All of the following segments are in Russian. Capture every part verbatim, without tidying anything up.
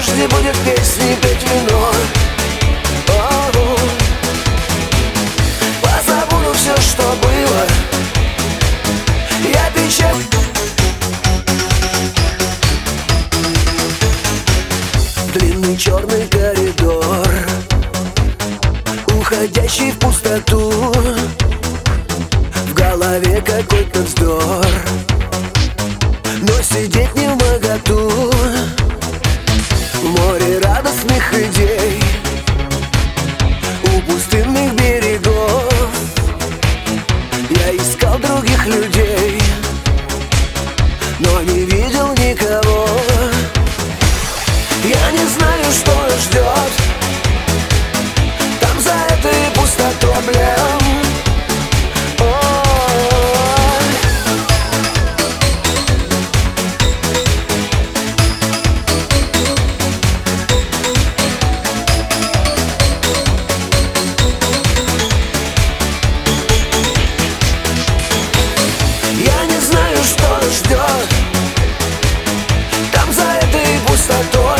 дожди будет песни петь вино. О-о-о. Позабуду все, что было. Я печаль. Длинный черный коридор, уходящий в пустоту. В голове какой-то вздор, но сидеть не вмоготу. Море радостных идей у пустынных берегов. Я искал других людей, но не видел никого. Я не знаю, что ждет там за этой пустотой, блин. Я не знаю, что ждет там за этой пустотой,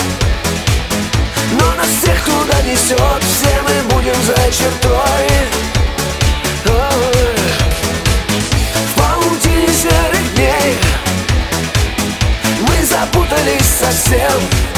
но нас всех туда несет. Все мы будем за чертой. Ой. В паутине серых дней мы запутались совсем.